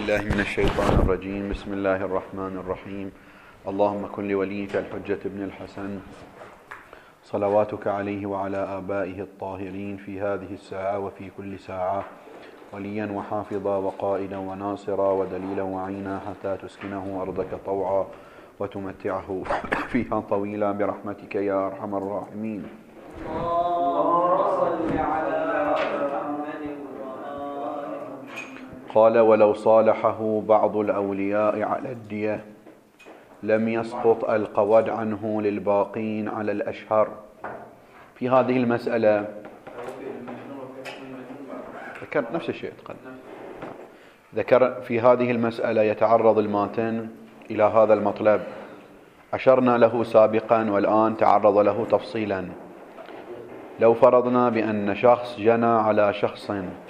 بالله من الشيطان الرجيم. بسم الله الرحمن الرحيم. اللهم كن لوليك الحجة بن الحسن صلواتك عليه وعلى آبائه الطاهرين في هذه الساعة وفي كل ساعة وليا وحافظا وقائدا وناصرا ودليلا وعينا حتى تسكنه أرضك طوعا وتمتعه فيها طويلا برحمتك يا أرحم الراحمين. قال: ولو صالحه بعض الأولياء على الدية لم يسقط القود عنه للباقين على الأشهر. في هذه المسألة ذكر نفس الشيء ذكر في هذه المسألة يتعرض الماتن إلى هذا المطلب، أشرنا له سابقا والآن تعرض له تفصيلا. لو فرضنا بأن شخص جنى على شخص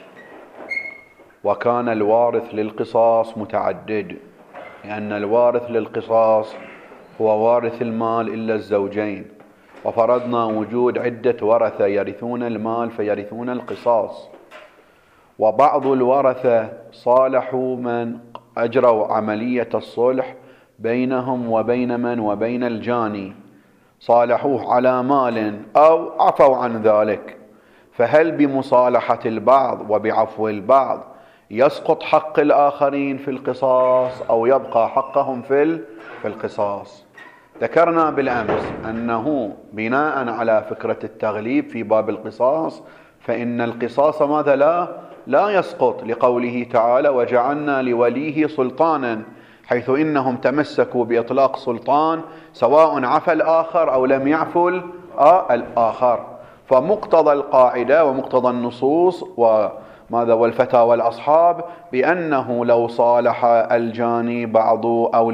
وكان الوارث للقصاص متعدد، لأن الوارث للقصاص هو وارث المال إلا الزوجين، وفرضنا وجود عدة ورثة يرثون المال فيرثون القصاص، وبعض الورثة صالحوا من أجروا عملية الصلح بينهم وبين من وبين الجاني، صالحوه على مال أو عفوا عن ذلك، فهل بمصالحة البعض وبعفو البعض يسقط حق الآخرين في القصاص أو يبقى حقهم في القصاص؟ ذكرنا بالأمس أنه بناء على فكرة التغليب في باب القصاص فإن القصاص ماذا لا يسقط، لقوله تعالى: وجعلنا لوليه سلطانا، حيث إنهم تمسكوا بإطلاق سلطان سواء عفى الآخر أو لم يعفو الآخر. فمقتضى القاعدة ومقتضى النصوص والفتاوى الأصحاب بأنه لو صالح الجاني بعض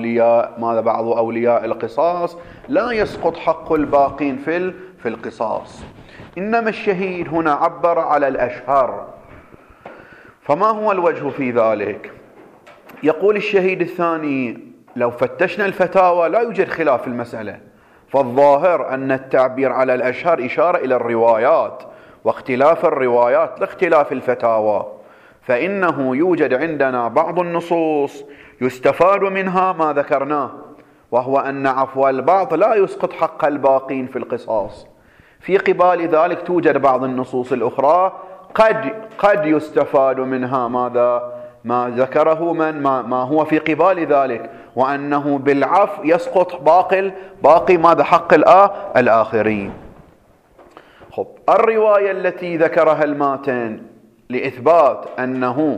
أولياء القصاص لا يسقط حق الباقين في القصاص. إنما الشهيد هنا عبر على الأشهر، فما هو الوجه في ذلك؟ يقول الشهيد الثاني: لو فتشنا الفتاوى لا يوجد خلاف في المسألة، فالظاهر أن التعبير على الأشهر إشارة إلى الروايات، واختلاف الروايات لاختلاف الفتاوى، فإنه يوجد عندنا بعض النصوص يستفاد منها ما ذكرناه، وهو أن عفو البعض لا يسقط حق الباقين في القصاص. في قبال ذلك توجد بعض النصوص الأخرى قد يستفاد منها ما ذكره ما هو في قبال ذلك، وأنه بالعفو يسقط باقي ماذا حق الآخرين. الرواية التي ذكرها الماتن لإثبات أنه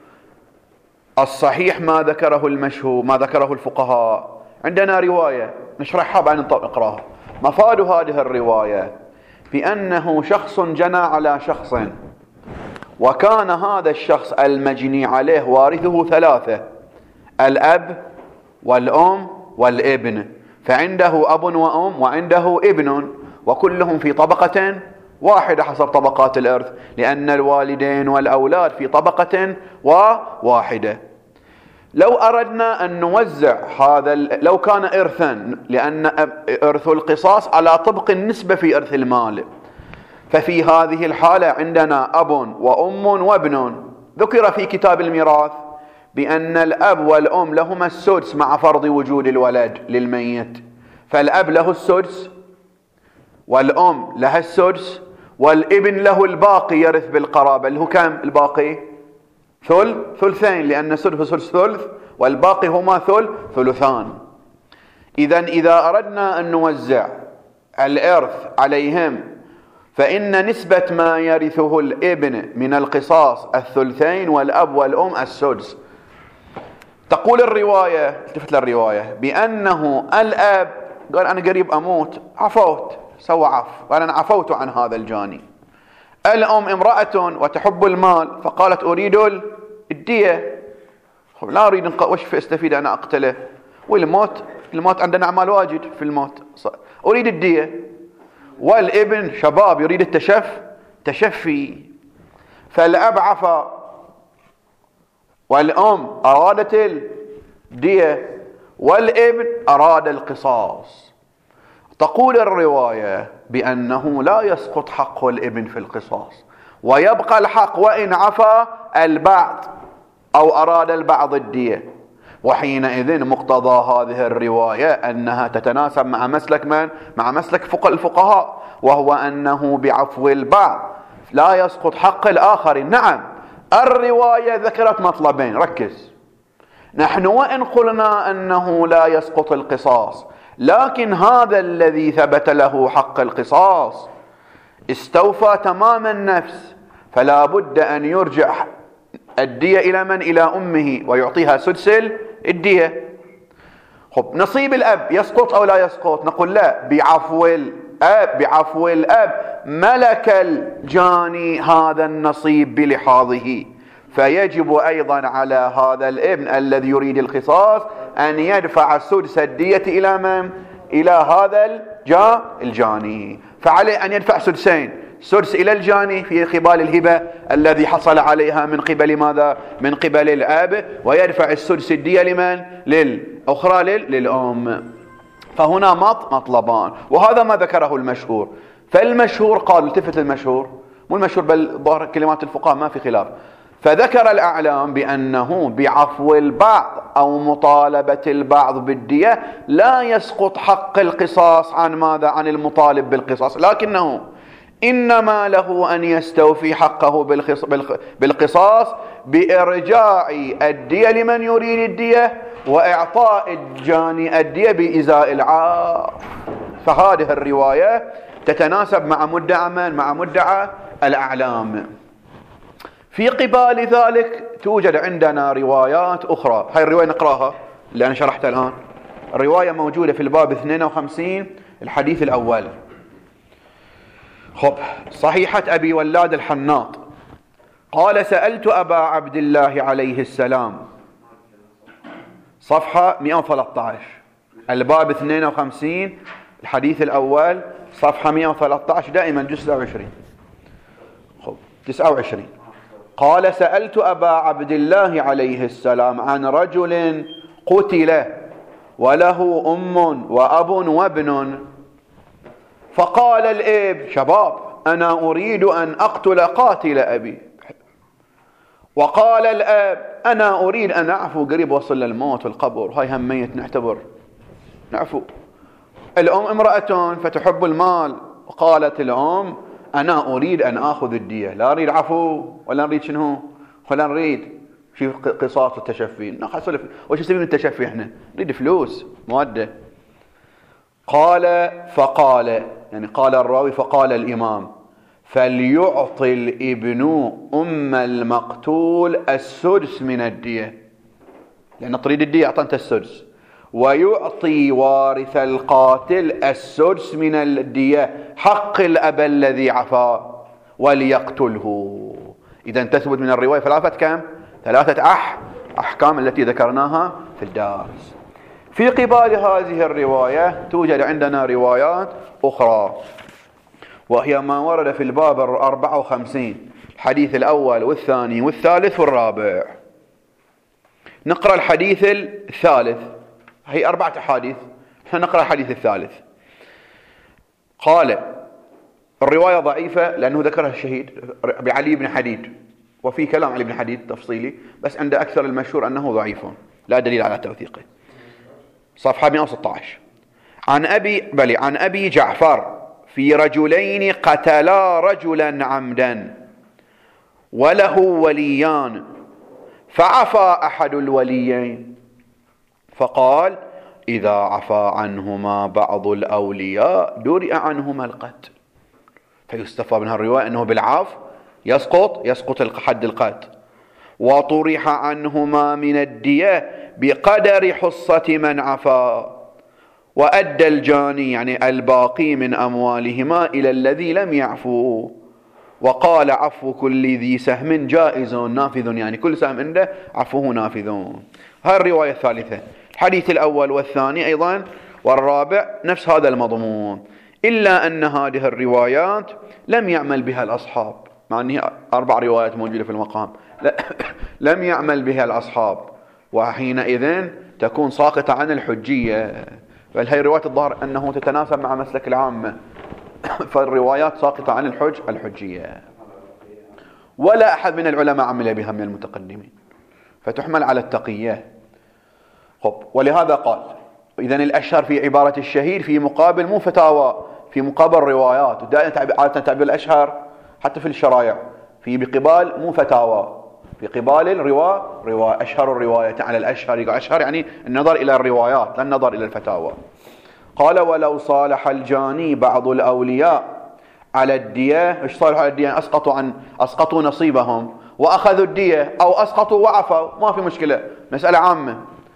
الصحيح ما ذكره المشهور ما ذكره الفقهاء، عندنا رواية نشرحها بعدين نقراها. مفاد هذه الرواية بأنه شخص جنى على شخص، وكان هذا الشخص المجني عليه وارثه ثلاثة: الأب والأم والابن، فعنده أب وأم وعنده ابن، وكلهم في طبقة واحدة حسب طبقات الإرث، لأن الوالدين والأولاد في طبقة واحدة. لو أردنا أن نوزع هذا لو كان إرثا، لأن إرث القصاص على طبق النسبة في إرث المال، ففي هذه الحالة عندنا أب وأم وابن. ذكر في كتاب الميراث بأن الأب والأم لهما السدس مع فرض وجود الولد للميت، فالأب له السدس والأم لها السدس والابن له الباقي يرث بالقرابة، اللي هو كم الباقي؟ ثلثين، لأن السدس ثلث والباقي هما ثلثان. إذا أردنا أن نوزع الإرث عليهم فإن نسبة ما يرثه الابن من القصاص الثلثين والأب والأم السدس. تقول الرواية، التفت للرواية، بأنه الأب قال: أنا قريب أموت، عفوت، سوى عفو، قال: أنا عفوت عن هذا الجاني. الأم امرأة وتحب المال فقالت: أريد الدية، لا أريد وش استفيد أنا أقتله، والموت عندنا أعمال واجد في الموت، أريد الدية. والابن شباب يريد التشفي، فالأب عفى والأم أرادت الدية والابن أراد القصاص. تقول الرواية بأنه لا يسقط حق الابن في القصاص، ويبقى الحق وإن عفى البعض. أو أراد البعض الدية. وحينئذ مقتضى هذه الرواية أنها تتناسب مع مسلك من؟ مع مسلك الفقهاء، وهو أنه بعفو البعض لا يسقط حق الآخر. نعم، الرواية ذكرت مطلبين، ركز. نحن وإن قلنا أنه لا يسقط القصاص، لكن هذا الذي ثبت له حق القصاص استوفى تمام النفس، فلا بد أن يرجع الدية إلى من؟ إلى أمه، ويعطيها سدس الدية. خب، نصيب الأب يسقط أو لا يسقط؟ نقول لا، بعفو الأب ملك الجاني هذا النصيب بلحاظه، فيجب أيضا على هذا الابن الذي يريد القصاص أن يدفع سدس الدية إلى من؟ إلى هذا الجاني، فعليه أن يدفع سدسين، سدس إلى الجاني في قبال الهبة الذي حصل عليها من قبل ماذا؟ من قبل الأب، ويدفع السدس الدية لمن؟ للأخرى للأم. فهنا مطلبان، وهذا ما ذكره المشهور. فالمشهور قال، التفت المشهور، مو المشهور بل ظاهر كلمات الفقهاء ما في خلاف، فذكر الأعلام بأنه بعفو البعض أو مطالبة البعض بالدية لا يسقط حق القصاص عن ماذا؟ عن المطالب بالقصاص، لكنه إنما له أن يستوفي حقه بالقصاص بإرجاع الدية لمن يريد الدية، وإعطاء الجاني الدية بإزاء العار. فهذه الرواية تتناسب مع مدعى من؟ مع مدعى الأعلام. في قبال ذلك توجد عندنا روايات أخرى. هاي الرواية نقراها اللي أنا شرحتها الآن. الرواية موجودة في الباب 52 الحديث الأول. خب، صحيحة أبي ولاد الحناط قال: سألت أبا عبد الله عليه السلام، صفحة 113، الباب 52 الحديث الأول، صفحة 113، دائما جزء 29. خب، 29. قال: سألت أبا عبد الله عليه السلام عن رجل قتل وله أم وأب وابن، فقال الاب: شباب، أنا أريد أن أقتل قاتل أبي. وقال الاب: أنا أريد أن أعفو، قريب وصل للموت والقبر، هاي هم ميت نعفو. الأم امرأة فتحب المال، وقالت الأم: أنا أريد أن أخذ الدية، لا أريد عفو ولا نريد شنو، ولا نريد في قصاص التشفي. وش يسوي من التشفي؟ احنا نريد فلوس مودة. فقال يعني قال الراوي، فقال الإمام: فليعطي الابن أم المقتول السدس من الدية، لأن تريد الدية، أعطنت السدس، ويعطي وارث القاتل السدس من الدية حق الأب الذي عفا، وليقتله. إذا تثبت من الرواية ثلاثة أحكام التي ذكرناها في الدارس. في قبال هذه الرواية توجد عندنا روايات أخرى، وهي ما ورد في الباب 54 الحديث الأول والثاني والثالث والرابع. نقرأ الحديث الثالث، هي 4 أحاديث، نقرأ الحديث الثالث. قال: الرواية ضعيفة لأنه ذكرها الشهيد بعلي بن حديد، وفي كلام علي بن حديد تفصيلي، بس عند أكثر المشهور أنه ضعيف لا دليل على توثيقه. صفحة 116. عن أبي جعفر: في رجلين قتلا رجلا عمدا وله وليان، فعفى أحد الوليين، فقال: إذا عفى عنهما بعض الأولياء درئ عنهما القتل. فيستفاد من الرواية أنه بالعفو يسقط حد القتل. وطرح عنهما من الدية بقدر حصة من عفا، وأدى الجاني يعني الباقي من أموالهما إلى الذي لم يعفو. وقال: عفو كل ذي سهم جائز نافذ، يعني كل سهم عنده عفوه نافذ. هذه الرواية الثالثة. الحديث الأول والثاني أيضا والرابع نفس هذا المضمون، إلا أن هذه الروايات لم يعمل بها الأصحاب، مع أنها 4 روايات موجودة في المقام، لم يعمل بها الأصحاب، وحينئذ تكون ساقطة عن الحجية. بل هي رواية الظاهر أنه تتناسب مع مسلك العامة، فالروايات ساقطة عن الحجية، ولا أحد من العلماء عمل بها من المتقدمين. فتحمل على التقية. ولهذا قال إذن الأشهر في عبارة الشهيد في مقابل مو فتاوى، في مقابل روايات. دائما عادة تعبير الأشهر حتى في الشرائع في بقبال مو فتاوى، في قبال رواية. أشهر الرواية على الأشهر، يقول أشهر يعني النظر إلى الروايات لا النظر إلى الفتاوى. قال ولو صالح الجاني بعض الأولياء على الدية. إيش صالحوا على الدية؟ أسقطوا نصيبهم وأخذوا الدية، أو أسقطوا وعفوا، ما في مشكلة، مسألة عامة.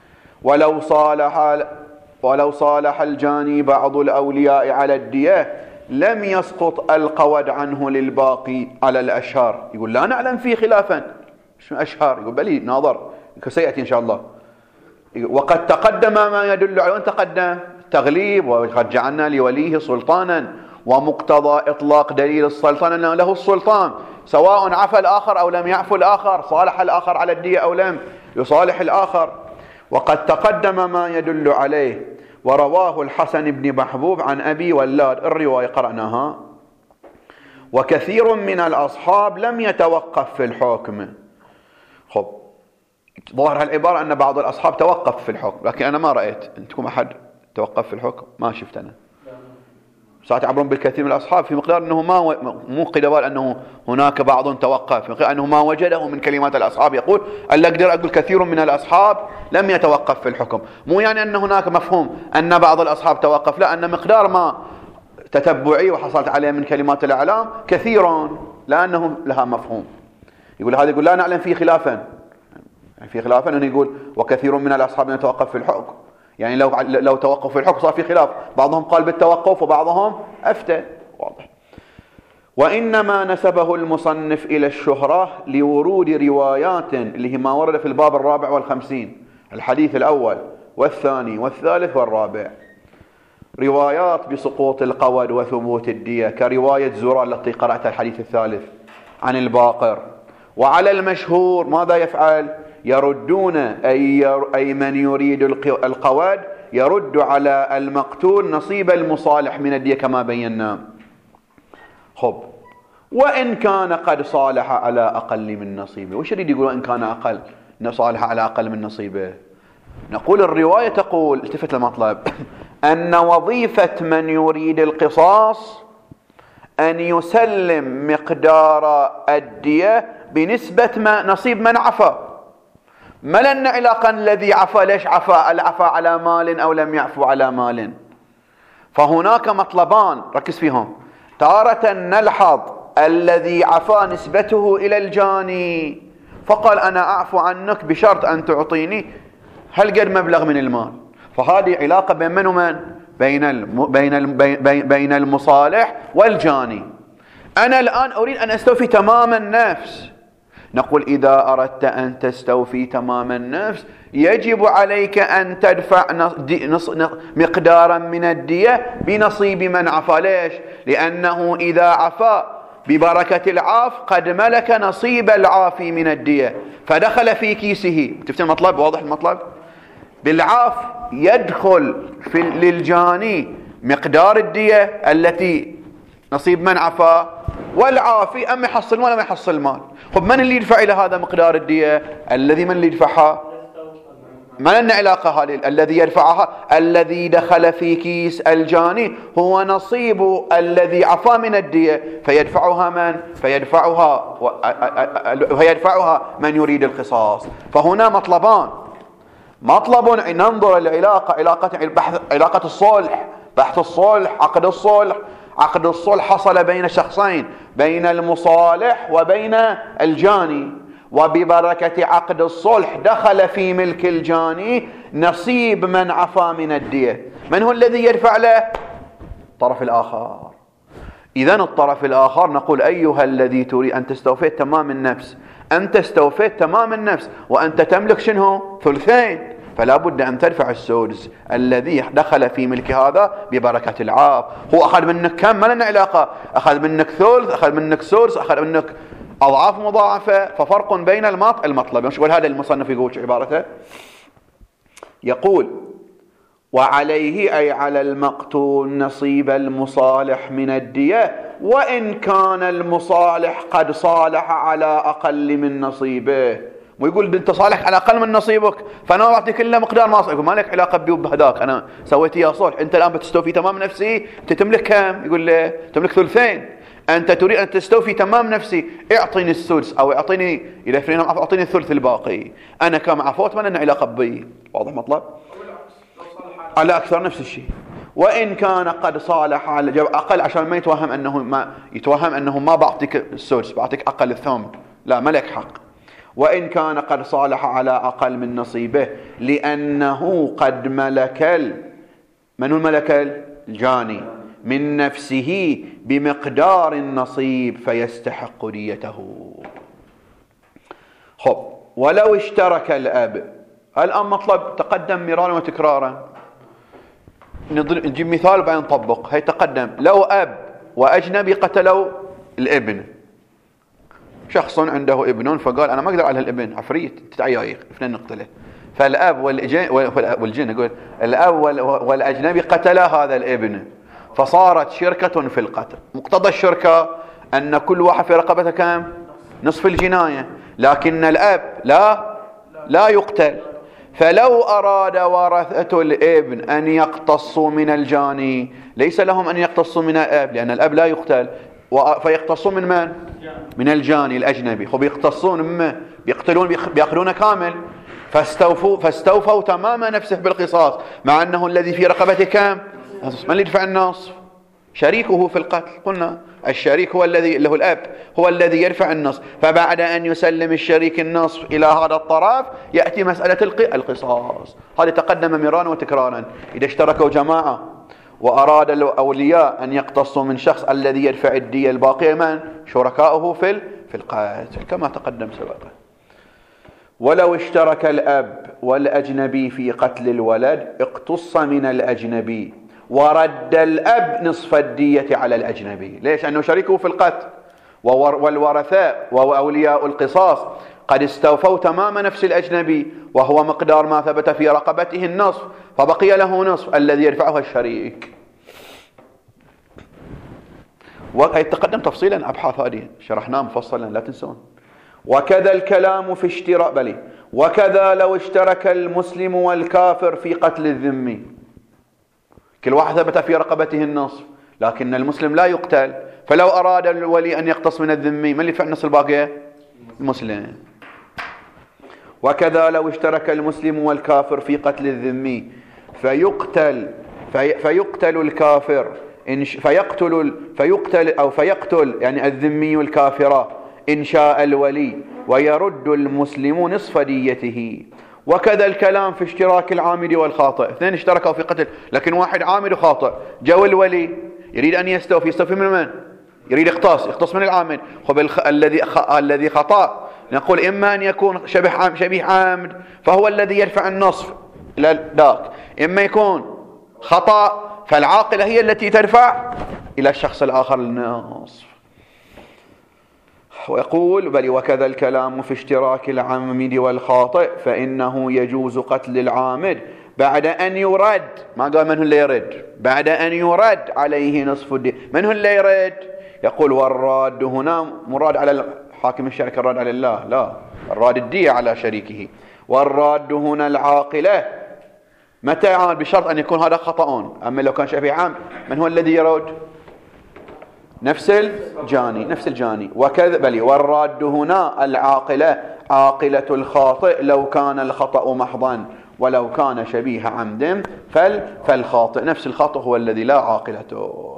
ولو صالح الجاني بعض الأولياء على الدية لم يسقط القود عنه للباقي على الأشهر. يقول لا نعلم فيه خلافا. شو أشهر؟ يقول بلي ناظر سيأتي إن شاء الله. وقد تقدم ما يدل على، وين تقدم؟ تغليب، وقد جعلنا لوليه سلطانا، ومقتضى إطلاق دليل السلطان أنه له السلطان سواء عفى الآخر أو لم يعفو الآخر، صالح الآخر على الدية أو لم يصالح الآخر. وقد تقدم ما يدل عليه. ورواه الحسن بن محبوب عن أبي ولاد، الرواية قرأناها. وكثير من الأصحاب لم يتوقف في الحكم. ظاهر هالعبارة أن بعض الأصحاب توقف في الحكم، لكن أنا ما رأيت أنتم أحد توقف في الحكم، ما شفت أنا. ساعات يعبرون بالكثير من الأصحاب في مقدار أنه مو قدوال أنه هناك بعض توقف، في مقدار أنه ما وجده من كلمات الأصحاب. يقول ألا أقدر أقول كثير من الأصحاب لم يتوقف في الحكم، مو يعني أن هناك مفهوم أن بعض الأصحاب توقف، لا، أن مقدار ما تتبعي وحصلت عليه من كلمات الإعلام كثيرون لأنه لها مفهوم. يقول هذا، يقول لا نعلم فيه خلافا، يعني في خلافا أنه يقول وكثير من الأصحاب يتوقف في الحكم، يعني لو توقف في الحكم صار في خلاف، بعضهم قال بالتوقف وبعضهم أفتى، واضح. وإنما نسبه المصنف إلى الشهرة لورود روايات اللي هي ما ورد في الباب 54، الحديث الأول والثاني والثالث والرابع، روايات بسقوط القود وثبوت الدية، كرواية زرار التي قرأتها الحديث الثالث عن الباقر. وعلى المشهور ماذا يفعل؟ يردون أي من يريد القود يرد على المقتول نصيب المصالح من الدية كما بينا. وإن كان قد صالح على أقل من نصيبه. وش يريد يقول إن كان صالح على أقل من نصيبه؟ نقول الرواية تقول، التفت المطلب، أن وظيفة من يريد القصاص أن يسلم مقدار الدية بنسبة نصيب من عفى. ما لنا علاقة الذي عفى ليش عفى، العفى على مال أو لم يعفو على مال. فهناك مطلبان ركز فيهم. تارة نلحظ الذي عفى نسبته إلى الجاني، فقال أنا أعفو عنك بشرط أن تعطيني هالقد مبلغ من المال. فهذه علاقة بين من ومن؟ بين المصالح والجاني. أنا الآن أريد أن أستوفي تمام النفس. نقول إذا أردت أن تستوفي تمام النفس يجب عليك أن تدفع مقدارا من الدية بنصيب من عفى. ليش؟ لأنه إذا عفى ببركة العاف قد ملك نصيب العافي من الدية فدخل في كيسه. تفتح المطلب؟ واضح المطلب؟ بالعاف يدخل للجاني مقدار الدية التي نصيب من عفى، والعافي أما يحصل مال أما يحصل مال. من اللي يدفع إلى هذا مقدار الدية؟ من اللي يدفعها؟ ما لنا علاقة هذه. الذي يدفعها الذي دخل في كيس الجاني هو نصيب الذي عفى من الدية، فيدفعها من؟ فيدفعها من يريد القصاص. فهنا مطلبان. مطلب ننظر العلاقة، علاقة الصلح، بحث الصلح، عقد الصلح. عقد الصلح حصل بين شخصين، بين المصالح وبين الجاني، وببركة عقد الصلح دخل في ملك الجاني نصيب من عفى من الدية. من هو الذي يدفع له؟ الطرف الآخر. إذن الطرف الآخر نقول أيها الذي تريد أن تستوفيت تمام النفس، أنت استوفيت تمام النفس وأنت تملك شنو؟ ثلثين، فلا بد أن تدفع السدس الذي دخل في ملك هذا ببركة العاف. هو أخذ منك كم؟ ما لنا علاقة. أخذ منك ثلث، أخذ منك سدس، أخذ منك أضعاف مضاعفة، ففرق بين المطلب. يقول هذا المصنف يقول شو عبارته؟ يقول وعليه أي على المقتول نصيب المصالح من الدية وإن كان المصالح قد صالح على أقل من نصيبه. ويقول انت صالح على اقل من نصيبك فانا ما بعطيك الا مقدار ما يقول ما لك علاقه بي وبهداك، انا سويت اياه صلح، انت الان بتستوفي تمام نفسي، انت تملك كم؟ يقول له تملك ثلثين، انت تريد ان تستوفي تمام نفسي، اعطيني السدس او اعطيني الى فرينا اعطيني الثلث الباقي، انا كم عفوت ما لنا علاقه بي. واضح مطلب؟ على اكثر نفس الشيء. وان كان قد صالح على اقل عشان ما يتوهم انه ما بعطيك السدس بعطيك اقل الثمن، لا ما لك حق. وإن كان قد صالح على أقل من نصيبه لأنه قد ملك من هو الملك؟ الجاني من نفسه بمقدار النصيب فيستحق ديته. خب ولو اشترك الأب، الآن مطلب تقدم مرارا وتكرارا، نجيب مثال وبعدين نطبق. هي تقدم لو أب وأجنبي قتلوا الابن، شخص عنده ابن فقال أنا ما أقدر على الابن عفريت تتعيايق فنن نقتله، فالأب والجن يقول الأب والأجنبي قتلا هذا الابن، فصارت شركة في القتل. مقتضى الشركة أن كل واحد في رقبته كم؟ نصف الجناية، لكن الأب لا يقتل. فلو أراد ورثة الابن أن يقتصوا من الجاني ليس لهم أن يقتصوا من الأب، لأن الأب لا يقتل، فيقتصون من من؟ من الجاني الأجنبي. خب يقتصون منه، بيأخذون كامل، فاستوفوا تمام نفسه بالقصاص، مع أنه الذي في رقبته كم؟ من اللي يدفع النصف؟ شريكه في القتل. قلنا الشريك هو الذي له الأب هو الذي يدفع النصف، فبعد أن يسلم الشريك النصف إلى هذا الطرف يأتي مسألة القصاص. هذا تقدم مرارا وتكرارا. إذا اشتركوا جماعة وأراد الأولياء أن يقتصوا من شخص الذي يدفع الدية الباقية من؟ شركاؤه في القتل كما تقدم سابقا. ولو اشترك الأب والأجنبي في قتل الولد اقتص من الأجنبي ورد الأب نصف الدية على الأجنبي. ليش؟ أنه شريكه في القتل، والورثاء وأولياء القصاص قد استوفوا تمام نفس الأجنبي وهو مقدار ما ثبت في رقبته النصف، فبقي له نصف الذي يدفعه الشريك. ويتقدم تفصيلا أبحاث هذه شرحناها مفصلا لا تنسون. وكذا الكلام في اشتراك وكذا لو اشترك المسلم والكافر في قتل الذمي، كل واحد ثبت في رقبته النصف لكن المسلم لا يقتل، فلو أراد الولي أن يقتص من الذمي من اللي يدفع النصف الباقي؟ المسلم. وكذا لو اشترك المسلم والكافر في قتل الذمي فيقتل الكافر فيقتل يعني الذمي الكافر إن شاء الولي ويرد المسلم نصف ديته. وكذا الكلام في اشتراك العامد والخاطئ، اثنين اشتركوا في قتل لكن واحد عامد وخاطئ، جو الولي يريد أن يستوفي من؟ يريد يقتص من العامد. الذي خطأ نقول إما أن يكون شبيه عامد فهو الذي يدفع النصف إلى ذاك، إما يكون خطأ فالعاقلة هي التي تدفع إلى الشخص الآخر النصف. ويقول بل وكذا الكلام في اشتراك العامد والخاطئ فإنه يجوز قتل العامد بعد أن يرد، ما قال من هو اللي يرد، بعد أن يرد عليه نصف الدية. من هو اللي يرد؟ يقول والراد هنا مراد على حاكم الشركة، الراد على الله، لا، الراد الدية على شريكه. والراد هنا العاقلة متى يعمل؟ بشرط أن يكون هذا خطأ. أما لو كان شبيه عام من هو الذي يرد؟ نفس الجاني. وكذا بل والراد هنا العاقلة عاقلة الخاطئ لو كان الخطأ محضا، ولو كان شبيه عمد فالخاطئ نفس الخاطئ هو الذي لا عاقلته.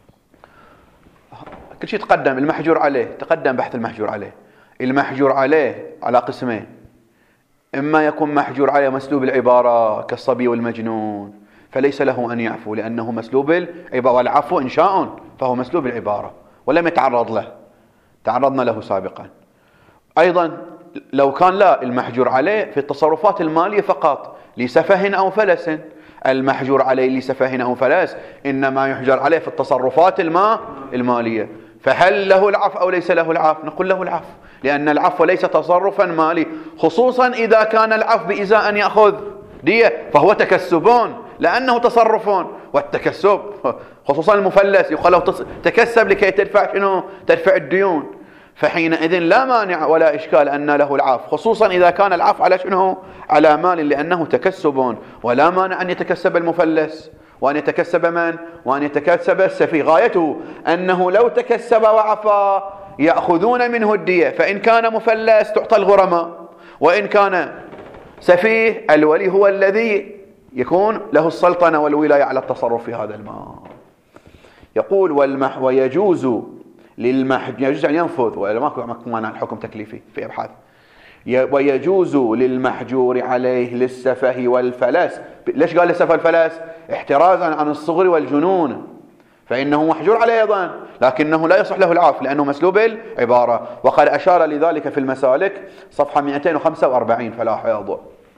كل شيء تقدم. المحجور عليه تقدم بحث المحجور عليه على قسمين، إما يكون محجور عليه مسلوب العبارة كالصبي والمجنون فليس له أن يعفو لأنه مسلوب العبارة، والعفو إنشاء فهو مسلوب العبارة ولم يتعرض له، تعرضنا له سابقا. أيضا لو كان لا المحجور عليه في التصرفات المالية فقط لسفه أو فلس، المحجور عليه لسفه أو فلس إنما يحجر عليه في التصرفات المالية، فهل له العفو أو ليس له العفو؟ نقول له العفو، لأن العفو ليس تصرفا مالي، خصوصا إذا كان العفو بإزاء أن يأخذ دية فهو تكسبون لأنه تصرفون، والتكسب خصوصا المفلس يقال له تكسب لكي تدفع الديون. فحينئذ لا مانع ولا إشكال أن له العفو، خصوصا إذا كان العفو على شنو؟ على مال، لأنه تكسب، ولا مانع أن يتكسب المفلس وأن يتكسب من؟ وأن يتكسب السفيه. غايته أنه لو تكسب وعفى يأخذون منه الدية، فإن كان مفلس تعطى الغرماء، وإن كان سفيه الولي هو الذي يكون له السلطنة والولاية على التصرف في هذا المال. يقول ويجوز للمحجور، يجوز أن ينفذ، ولا ماكو معنى الحكم تكليفي في أبحاث. ويجوز للمحجور عليه للسفه والفلس. ليش قال للسفه والفلس؟ احترازا عن الصغر والجنون، فإنه محجور عليه أيضا، لكنه لا يصح له العفو لأنه مسلوب العبارة، وقد أشار لذلك في المسالك صفحة 245 فلا حيض.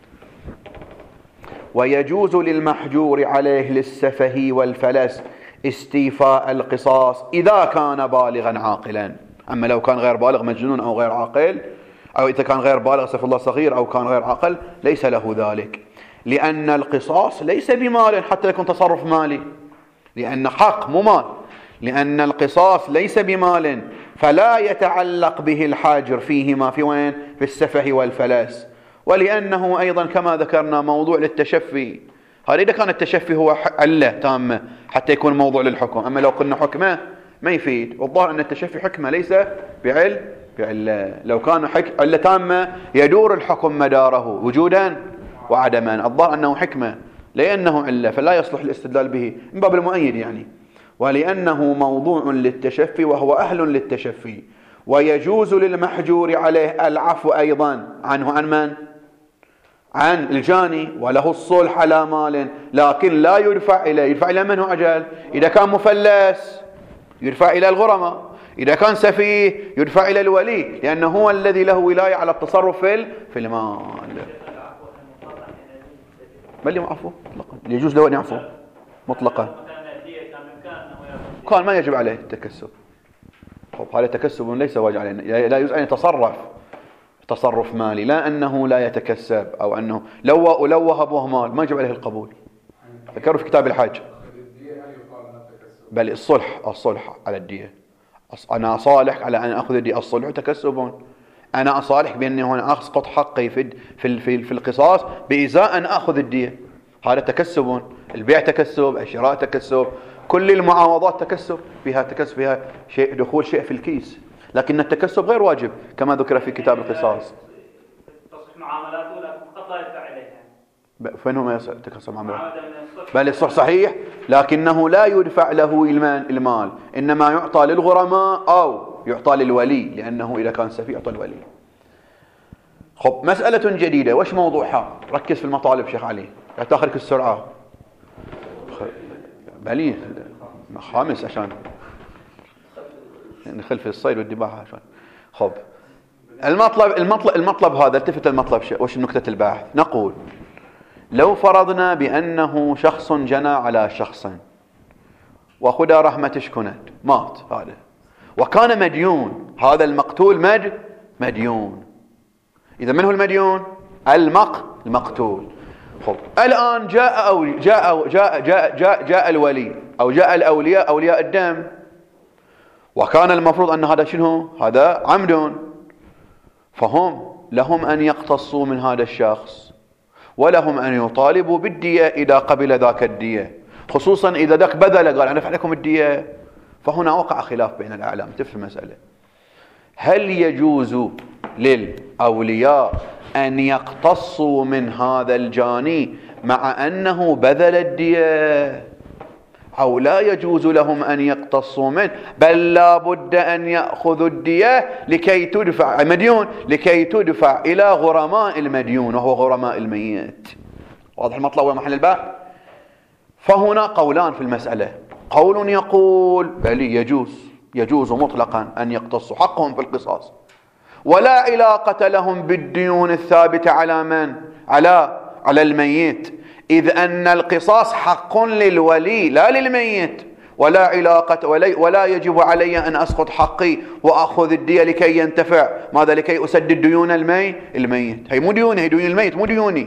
ويجوز للمحجور عليه للسفه والفلس استيفاء القصاص إذا كان بالغا عاقلا. أما لو كان غير بالغ مجنون أو غير عاقل، أو إذا كان غير بالغ استغفر الله صغير أو كان غير عاقل ليس له ذلك، لأن القصاص ليس بمال حتى يكون تصرف مالي، لأن حق مو مال، لأن القصاص ليس بمال فلا يتعلق به الحاجر فيهما في وين؟ في السفه والفلس، ولأنه أيضا كما ذكرنا موضوع للتشفي. هذا إذا كان التشفي هو علة تامة حتى يكون موضوع للحكم، أما لو قلنا حكمه ما يفيد، والظاهر أن التشفي حكمه ليس بعلة. لو كان علة تامة يدور الحكم مداره وجودا وعدما، الظاهر أنه حكمه لأنه علة فلا يصلح الاستدلال به من باب المؤيد يعني، ولأنه موضوع للتشفي وهو أهل للتشفي. ويجوز للمحجور عليه العفو أيضا عنه، عن من؟ عن الجاني، وله الصلح على مال، لكن لا يدفع إليه. يدفع إلى من هو أجل؟ إذا كان مفلس يدفع إلى الغرماء، إذا كان سفيه يدفع إلى الولي، لأنه هو الذي له ولاية على التصرف في المال. بل عفو مطلقا، يجوز له أن يعفو مطلقا، كان ما يجب عليه التكسب. هذا تكسب ليس واجب عليه، لا يجوز أن يتصرف تصرف مالي، لا أنه لا يتكسب أو أنه لو وهبوه مال ما يجب عليه القبول. ذكروا في كتاب الحج. بل الصلح على الدية، أنا أصالح على أن أخذ الدية، الصلح تكسب، أنا أصالح بأني هنا أسقط حقي في القصاص بإزاء أن أخذ الدية، هذا تكسب. البيع تكسب، الشراء تكسب، كل المعاوضات تكسب، فيها شيء دخول شيء في الكيس، لكن التكسب غير واجب كما ذكر في كتاب القصاص. تصح معاملاته لا فقط لا يدفع عليها. فين هو تكسب معاملاته؟ بل الصح صحيح، لكنه لا يدفع له المال، إنما يعطى للغرماء أو يعطى للولي، لأنه إذا كان سفيه يعطى الولي. خب مسألة جديدة، وش موضوعها؟ ركز في المطالب شيخ علي لا تاخذك السرعة. بلي خامس عشان نخل في الصيد والدباحة عشان. خب المطلب هذا، التفت المطلب وش نكتة الباحث؟ نقول لو فرضنا بأنه شخص جنى على شخص وخدا رحمة كنت مات هذا، وكان مديون، هذا المقتول مديون. إذا من هو المديون؟ المقتول. خب الآن جاء الولي أو جاء الأولياء، أولياء الدم، وكان المفروض أن هذا شنو؟ هذا عمد، فهم لهم أن يقتصوا من هذا الشخص، ولهم أن يطالبوا بالدية إذا قبل ذاك الدية، خصوصا إذا ذاك بذل قال أنا أدفع لكم الدية. فهنا وقع خلاف بين الأعلام. تفهم المسألة، هل يجوز للأولياء أن يقتصوا من هذا الجاني مع أنه بذل الدية، أو لا يجوز لهم أن يقتصوا منه، بل لا بد أن يأخذوا الدية لكي تدفع مديون، لكي تدفع إلى غرماء المديون وهو غرماء الميت؟ واضح المطلب ومحل البحث. فهنا قولان في المسألة، قول يقول بل يجوز مطلقا أن يقتصوا حقهم في القصاص، ولا علاقة لهم بالديون الثابتة على من؟ على الميت، إذ أن القصاص حق للولي لا للميت، ولا علاقة ولا يجب علي أن أسقط حقي وأخذ الدية لكي ينتفع ماذا؟ لكي أسدد ديون الميت. هي مو ديوني، هي ديون الميت مو ديوني.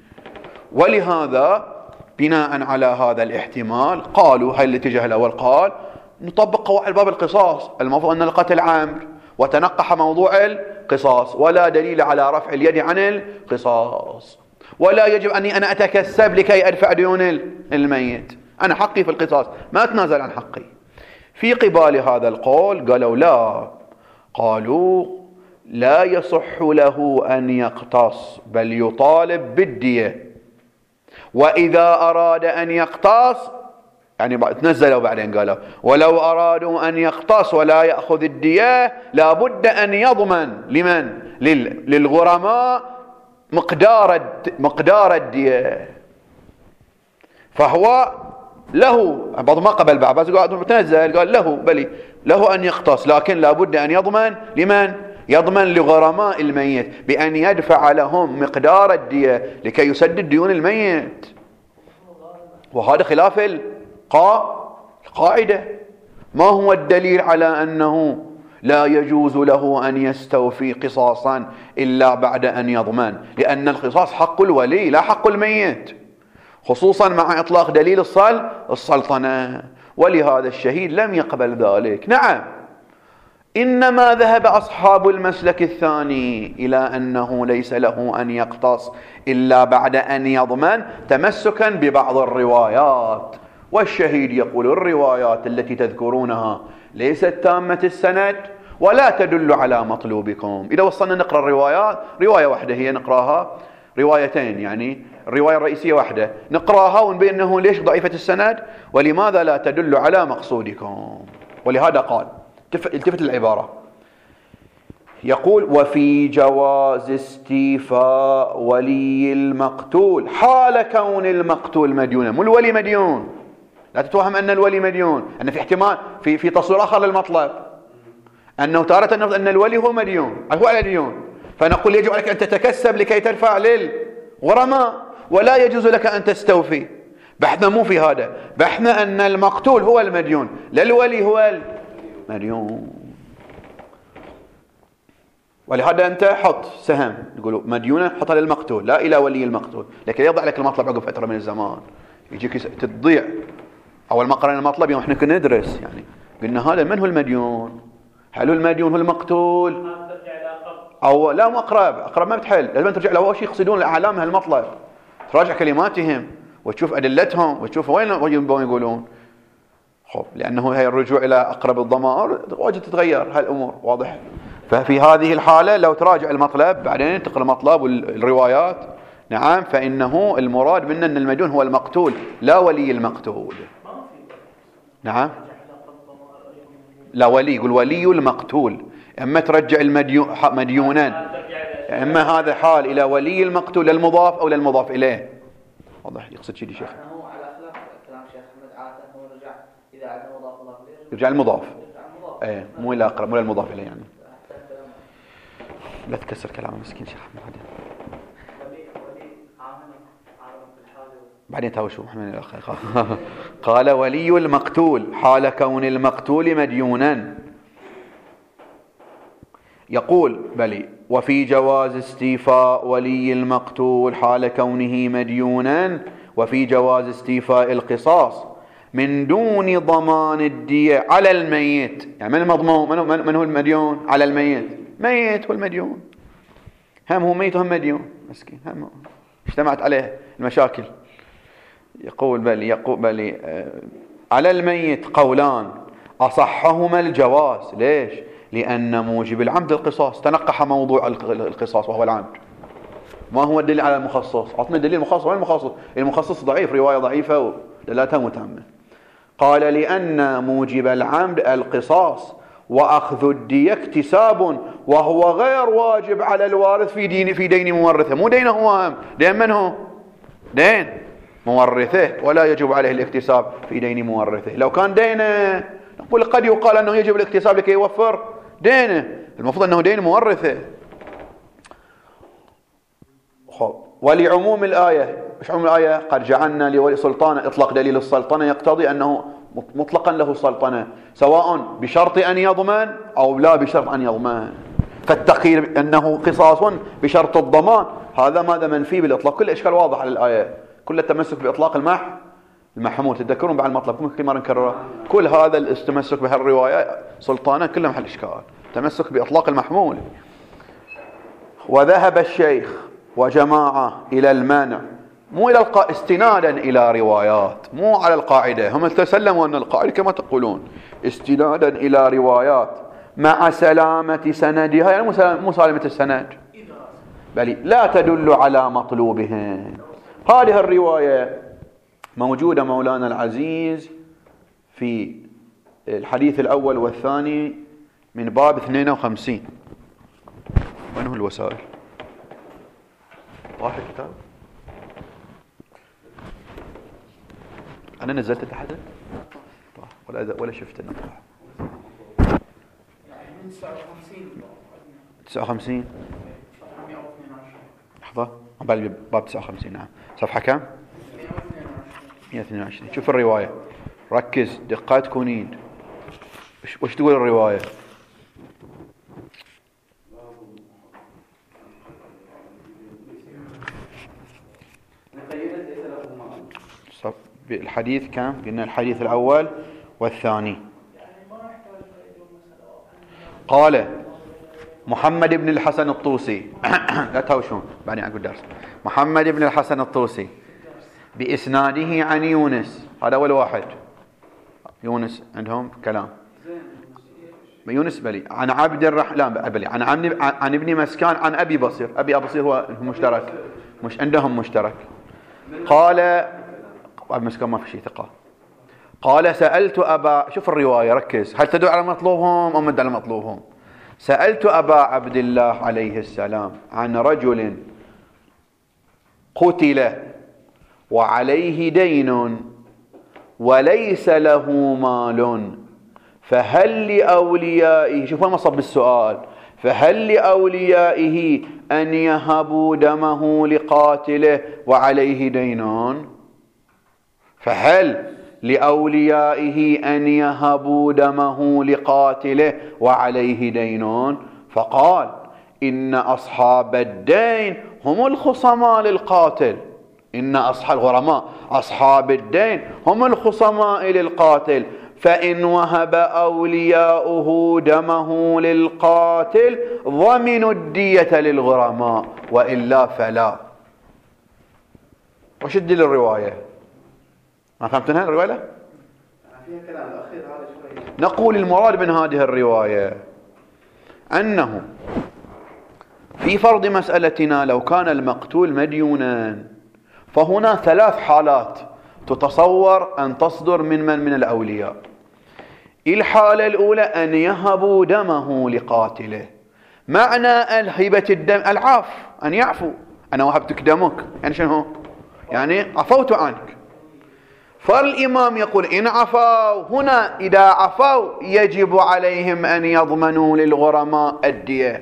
ولهذا بناء على هذا الاحتمال قالوا، هاي الاتجاه الأول قال نطبق قواعد باب القصاص، المفروض أن القتل عمد، وتنقح موضوع القصاص، ولا دليل على رفع اليد عن القصاص، ولا يجب أني أنا أتكسب لكي أدفع ديون الميت، أنا حقي في القصاص ما أتنازل عن حقي. في قبال هذا القول قالوا لا، قالوا لا يصح له أن يقتص بل يطالب بالدية، وإذا أراد أن يقتص يعني تنزلوا بعدين قالوا ولو أرادوا أن يقتص ولا يأخذ الدية لابد أن يضمن لمن؟ للغرماء مقدار الدية، فهو له بعض ما قبل بعض بس قال تنزل قال له بلي له أن يقتص، لكن لابد أن يضمن لمن؟ يضمن لغرماء الميت بأن يدفع لهم مقدار الدية لكي يسدد ديون الميت، وهذا خلاف القاعدة. ما هو الدليل على أنه لا يجوز له أن يستوفي قصاصا إلا بعد أن يضمن؟ لأن القصاص حق الولي لا حق الميت، خصوصا مع إطلاق دليل السلطنة، ولهذا الشهيد لم يقبل ذلك. نعم، إنما ذهب أصحاب المسلك الثاني إلى أنه ليس له أن يقتص إلا بعد أن يضمن تمسكا ببعض الروايات، والشهيد يقول الروايات التي تذكرونها ليست تامة السند ولا تدل على مطلوبكم. إذا وصلنا نقرأ الروايات رواية واحدة هي نقراها، روايتين يعني الرواية الرئيسية واحدة نقراها ونبين أنه ليش ضعيفة السند ولماذا لا تدل على مقصودكم. ولهذا قال التفت العبارة، يقول وفي جواز استيفاء ولي المقتول حال كون المقتول مديونا، مو الولي مديون، لا تتوهم أن الولي مديون، أن في احتمال في تصوير آخر للمطلب أنه تارة أن الولي هو مديون هو على ديون، فنقول يجب عليك أن تتكسب لكي ترفع للغرماء ولا يجوز لك أن تستوفي. بحثنا مو في هذا، بحثنا أن المقتول هو المديون لا الولي هو المديون. ولهذا أنت حط سهم يقولوا مديونة حطها للمقتول لا إلى ولي المقتول، لكن يضع لك المطلب عقب فترة من الزمان يجيك تضيع. أول ما قرأنا المطلب يوم احنا كنا ندرس يعني قلنا هذا من هو المديون؟ هل هو المديون هو المقتول أو لا؟ مو أقرب ما بتحل، لازم ترجع له أول شيء يقصدون الأعلام هالمطلب، تراجع كلماتهم وتشوف أدلتهم وتشوف وين يقولون. خب لأنه هي الرجوع إلى أقرب الضمائر واجد تتغير هالأمور، واضح؟ ففي هذه الحالة لو تراجع المطلب بعدين تقرأ المطلب والروايات نعم فإنه المراد منه أن المديون هو المقتول لا ولي المقتول. نعم لا ولي، يقول ولي المقتول، اما ترجع مديونا اما هذا حال الى ولي المقتول للمضاف او للمضاف اليه. واضح يقصد شيء شيخ؟ هو على خلاف كلام شيخ احمد عاده هو رجع اذا عندنا مضاف اليه يرجع المضاف ايه مو الى اقرب مو للمضاف اليه يعني. لا تكسر كلامه مسكين شيخ احمد بعدين تاوشوا محمد قال ولي المقتول حال كون المقتول مديونا. يقول بلي وفي جواز استيفاء ولي المقتول حال كونه مديونا وفي جواز استيفاء القصاص من دون ضمان الدية على الميت. يعني من المضمون؟ من هو المديون؟ على الميت، ميت هو المديون، هم هو ميت وهم مديون مسكين، هم اجتمعت عليه المشاكل. يقول بلي على الميت قولان أصحهما الجواز. ليش؟ لأن موجب العمد القصاص، تنقح موضوع القصاص وهو العمد. ما هو الدليل على المخصص؟ أعطنا دليل المخصص. وين المخصص؟ المخصص ضعيف، رواية ضعيفة ودلالتها متهمة. قال لأن موجب العمد القصاص وأخذ الدية اكتساب وهو غير واجب على الوارث في دين مورثه. مو دينه هو، دين من هو؟ دين مورثه، ولا يجب عليه الاكتساب في دين مورثه. لو كان دينه نقول قد يقال أنه يجب الاكتساب لكي يوفر دينه، المفروض أنه دين مورثه. ولعموم الآية، مش عموم الآية قد جعلنا لولي سلطانة، إطلاق دليل السلطنة يقتضي أنه مطلقا له سلطنة سواء بشرط أن يضمن أو لا بشرط أن يضمن. فالتقيير أنه قصاص بشرط الضمان هذا ماذا منفي بالإطلاق. كل إشكال واضح على الآية، كل التمسك بإطلاق المح المحمول. تتذكرون بعد المطلب كل مرة نكرره، كل هذا التمسك بهالرواية سلطانا كله محل إشكال، تمسك بإطلاق المحمول. وذهب الشيخ وجماعة إلى المنع، مو إلى استنادا إلى روايات، مو على القاعدة، هم تسلموا أن القاعدة كما تقولون، استنادا إلى روايات مع سلامة سندها، يعني مو سالمة السند، بل لا تدل على مطلوبهم. هذه الرواية موجودة مولانا العزيز في الحديث الأول والثاني من باب 52. وين هو الوسائل؟ واحد كتاب أنا نزلت تحت ولا شفت النطاح. 59 لحظة، باب 59 نعم. صفحة كم؟ 122. شوف الرواية، ركز دقات كونين. وش تقول الرواية؟ الحديث كم؟ قلنا الحديث الأول والثاني. قال محمد بن الحسن الطوسي لا تهوشون بعدين أقول درس. محمد بن الحسن الطوسي بإسناده عن يونس، هذا أول واحد. يونس عندهم كلام. يونس بلي عن عبد الرحمن، لا بلي عن ابن مسكان عن أبي بصير. أبي بصير هو مشترك، مش عندهم مشترك. قال أبي مسكان ما في شيء ثقة. قال سألت أبا، شوف الرواية ركز، هل تدل على مطلوبهم أو مد على مطلوبهم؟ سألت أبا عبد الله عليه السلام عن رجل قتل وعليه دين وليس له مال، فهل لأوليائه، شوف ما صب السؤال، فهل لأوليائه أن يهبوا دمه لقاتله وعليه دين؟ فهل لأوليائه أن يهبوا دمه لقاتله وعليه دين؟ فقال إن أصحاب الدين هم الخصماء للقاتل، إن أصحاب الغرماء أصحاب الدين هم الخصماء للقاتل، فإن وهب أولياؤه دمه للقاتل ضمنوا الدية للغرماء وإلا فلا. وش الدليل الرواية؟ ما فهمتنها الرواية؟ فيها كلام الأخير هذا شوي. نقول المراد من هذه الرواية أنه في فرض مسألتنا لو كان المقتول مديونا، فهنا 3 حالات تتصور أن تصدر من الأولياء. الحالة الأولى أن يهبوا دمه لقاتله، معنى الهبة الدم العفو، أن يعفو، أنا وهبتك دمك، يعني شنو؟ يعني عفوت عنك. فالإمام يقول إن عفوا، هنا إذا عفوا يجب عليهم أن يضمنوا للغرماء الدية،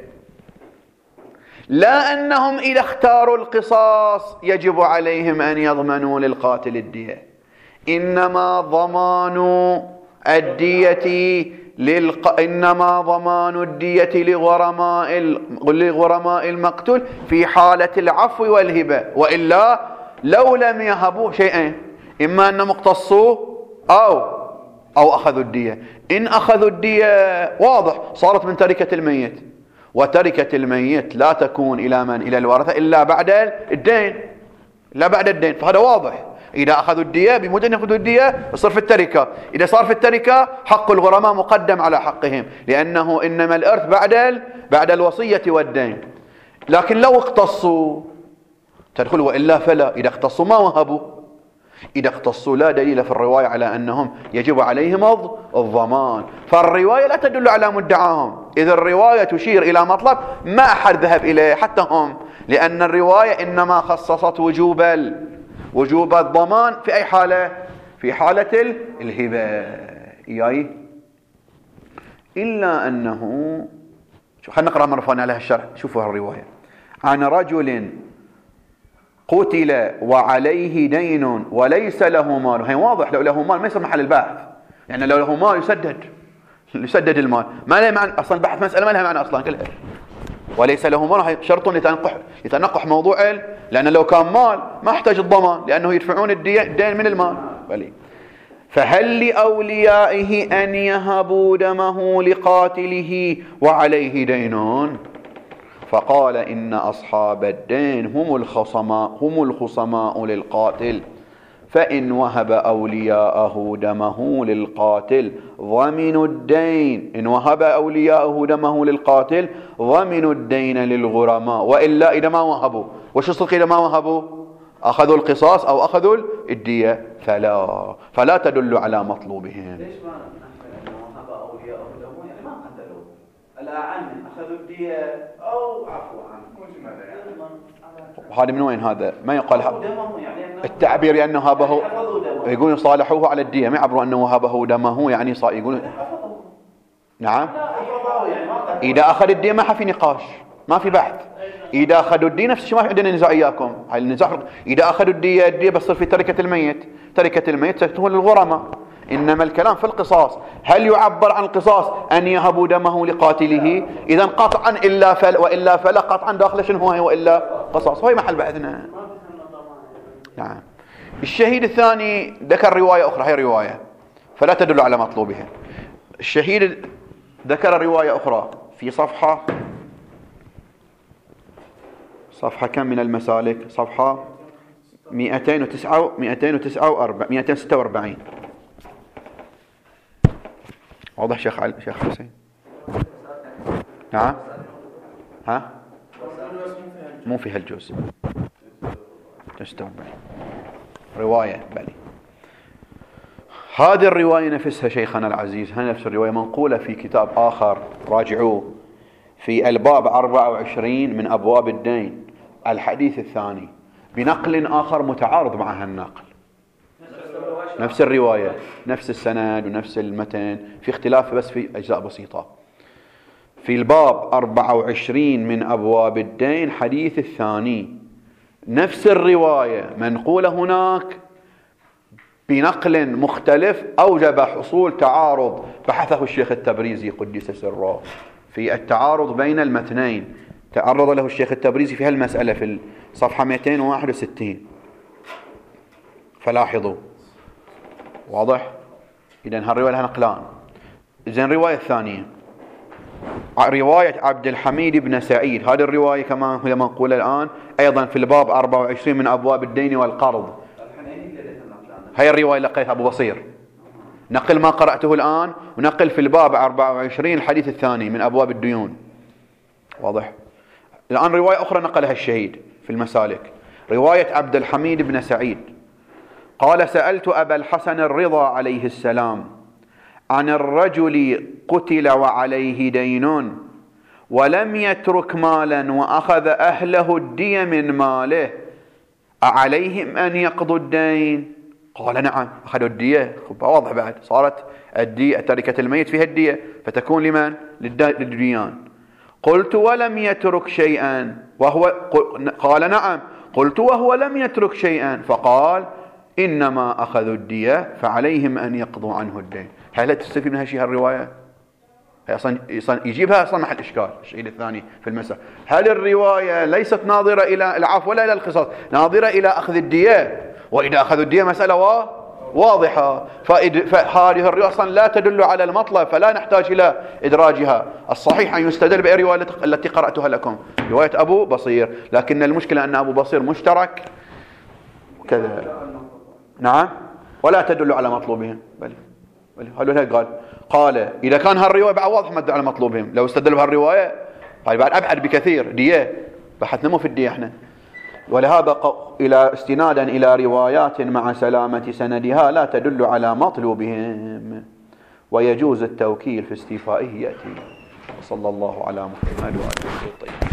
لا أنهم إذا اختاروا القصاص يجب عليهم أن يضمنوا للقاتل الدية، إنما ضمان الدية إنما ضمان الدية لغرماء المقتول في حالة العفو والهبة، وإلا لو لم يهبوا شيئين، إما أنهم اقتصوا أو أخذوا الدية. إن أخذوا الدية واضح صارت من تركة الميت، وتركة الميت لا تكون إلى من؟ إلى الورثة إلا بعد الدين، لا بعد الدين، فهذا واضح. إذا أخذوا الدية بمجرد أن يأخذوا الدية يصير في التركة، إذا صار في التركة حق الغرماء مقدم على حقهم، لأنه إنما الإرث بعد الوصية والدين. لكن لو اقتصوا تدخل، وإلا فلا. إذا اقتصوا ما وهبوا، إذا اقتصوا لا دليل في الرواية على أنهم يجب عليهم الضمان، فالرواية لا تدل على مدعاهم. إذا الرواية تشير إلى مطلب ما أحد ذهب إليه حتى هم، لأن الرواية إنما خصصت وجوب الضمان في أي حالة؟ في حالة الهبة. إلا أنه خلينا نقرأ مرة ثانية على الشرح. شوفوا الرواية: عن رجل قتل وعليه دين وليس له مال. هي واضح، لو له مال ما يصير محل البحث، يعني لو له مال يسدد المال، ما له معنى أصلا البحث، مسألة ما لها معنى أصلا كلها. وليس له مال شرط يتنقح موضوع، لأن لو كان مال ما احتاج الضمان، لأنه يدفعون الدين من المال. بلي. فهل لأوليائه أن يهبوا دمه لقاتله وعليه دين؟ فقال إن أصحاب الدين هم الخصماء للقاتل، فإن وهب أولياءه دمه للقاتل ضمنوا الدين، إن وهب أولياءه دمه للقاتل ضمنوا الدين للغرماء، وإلا إذا ما وهبوا، وش الصدق إذا ما وهبوا؟ أخذوا القصاص أو أخذوا الدية، فلا تدل على مطلوبهم. ليش ما نحن وهب أولياءه دمه يعني ما قتلوه، الأعن أخذوا الدية أو عفوا عنه مجملة يعني. هذا من وين هذا؟ ما يقال يعني التعبير بأنه هابه، يقولون صالحوه على الدية، ما يعبروا أنه وهبه دمه يعني يقولون نعم. إذا أخذ الدية ما في نقاش، ما في بحث. إذا أخذوا الدية نفس الشيء ما في عندنا نزاع إياكم، هاي النزاع. إذا أخذوا الدية بتصير في تركة الميت، تركة الميت تكون للغرماء. إنما الكلام في القصاص، هل يعبر عن القصاص أن يهبوا دمه لقاتله؟ إذا قطعا إلا وإلا فلا، قطعا داخل شنو هو وإلا قصاص، هاي محل بحثنا. نعم. الشهيد الثاني ذكر رواية أخرى، هي رواية فلا تدل على مطلوبها. الشهيد ذكر رواية أخرى في صفحة كم من المسالك؟ صفحة 246. واضح شيخ حسين؟ نعم. ها؟ مو في هالجزء 46 رواية بلي. هذه الرواية نفسها شيخنا العزيز، هذه نفس الرواية منقولة في كتاب آخر راجعوه، في الباب 24 من أبواب الدين، الحديث الثاني، بنقل آخر متعارض مع هالنقل، نفس الرواية، نفس السند ونفس المتن، في اختلاف بس في أجزاء بسيطة. في الباب 24 من أبواب الدين حديث الثاني، نفس الرواية منقولة هناك بنقل مختلف أوجب حصول تعارض، بحثه الشيخ التبريزي قدس سره في التعارض بين المتنين، تعرض له الشيخ التبريزي في هالمسألة في صفحة 261. فلاحظوا، واضح؟ إذن هالرواية لها نقلان. إذن الرواية الثانية رواية عبد الحميد بن سعيد، هذه الرواية كما هي منقولة الآن أيضا في الباب 24 من أبواب الدين والقرض. هي الرواية لقيتها أبو بصير، نقل ما قرأته الآن، ونقل في الباب 24 الحديث الثاني من أبواب الديون. واضح؟ الآن رواية أخرى نقلها الشهيد في المسالك، رواية عبد الحميد بن سعيد قال: سألت أبا الحسن الرضا عليه السلام عن الرجل قتل وعليه دين ولم يترك مالا وأخذ أهله الدية من ماله، أعليهم أن يقضوا الدين؟ قال: نعم، أخذوا الدية. واضح بعد، صارت الدية تركة الميت فيها الدية، فتكون لمن؟ للديان. قلت: ولم يترك شيئا قال: نعم. قلت: وهو لم يترك شيئا؟ فقال: إنما أخذوا الدية فعليهم أن يقضوا عنه الدين. هل تستفيد منها شيء هالرواية؟ أصلا يجيبها أصلا محل إشكال الشيء الثاني في المسألة. هل الرواية ليست ناظرة إلى العفو ولا إلى القصاص، ناظرة إلى أخذ الدية؟ وإذا أخذوا الدية مسألة واضحة، فهذه الرواية أصلا لا تدل على المطلب، فلا نحتاج إلى إدراجها. الصحيح أن يستدل بالرواية التي قرأتها لكم، رواية أبو بصير، لكن المشكلة أن أبو بصير مشترك كذا. نعم، ولا تدل على مطلوبهم. بل هذا قال إذا كان هالرواية بعد واضح ما تدل على مطلوبهم، لو استدلوا بهالرواية هاي بعد أبعد بكثير. دية بحثنا مو في الدية احنا، ولهذا إلى استنادا إلى روايات مع سلامة سندها لا تدل على مطلوبهم، ويجوز التوكيل في استيفائه يأتي. صلى الله على محمد وآله الطيبين.